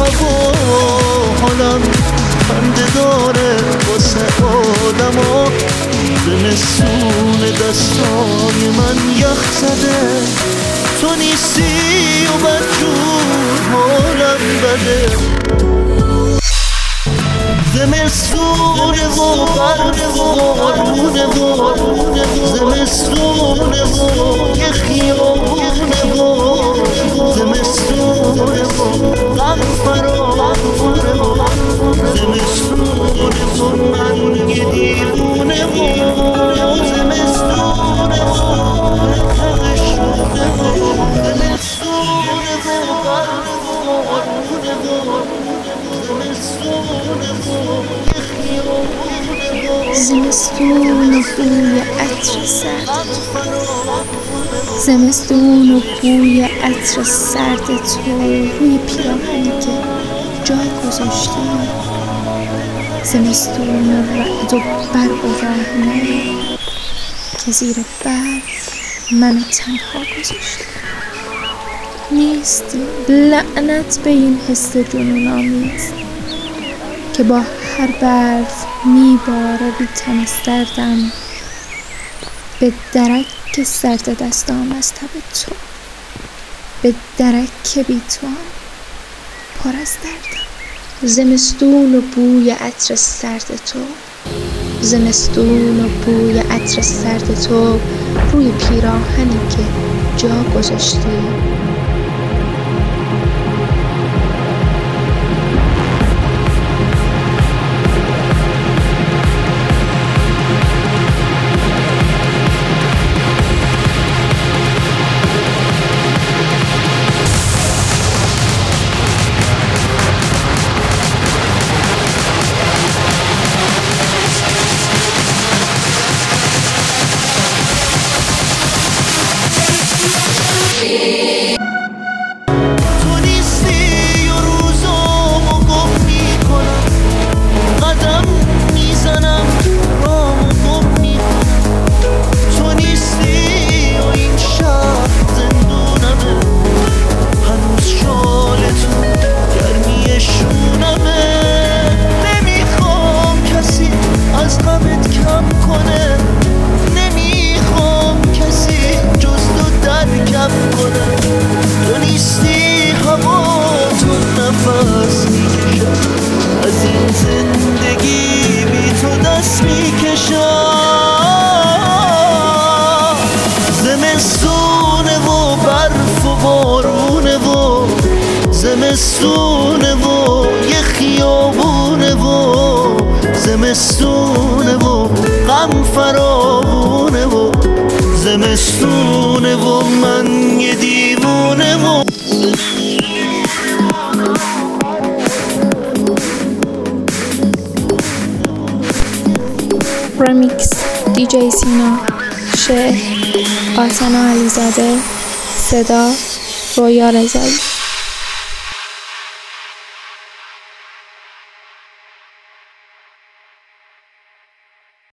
و حالم خنده داره واسه آدما. زمستون دستای من یخ زده، تو نیستی و بدجور حالم بده. زمستونه و برف و بارونه و زمستونه و یه خیابونه و زمستونه و غم فراوونه و زمستونه و من یه دیوونه و زمستونه و تشونه و زمستونه و برف و بارونه و زمستون و بوی عطر سرد، زمستون و بوی عطر سرد تو روی پیراهنی که جا گذاشتی. زمستون و رعد و برق و راهنه که زیر برف منو تنها گذاشتی. نیستی، لعنت به این حس جنون آمیز که با هر برف میباره رو تن سردم، به درک سرد دستام از تب تو، به درک بی تو هم پر از دردم. زمستون و بوی عطر سرد تو، زمستون و بوی عطر سرد تو روی پیراهنی که جا گذاشتی. تو نیستی و روزامو گم میکنم، قدم میزنم رامو گم میکنم. تو نیستی و این شهر زندونمه، هنوز شال تو گرمی شونمه. نمیخوام کسی از غمت کم کنه، نمیخوام کسی جز تو درکم کنه. تو نیستی هوا تو نفس میکشم، از این زندگی بی تو دست میکشم. زمستونه و برف و بارونه و زمستونه و یه خیابونه و زمستونه و غم فراوونه و زمستونه و من یه دیوونه و رمیکس دیجی سینا، شعر آتنا علیزاده، صدا رویا رضایی.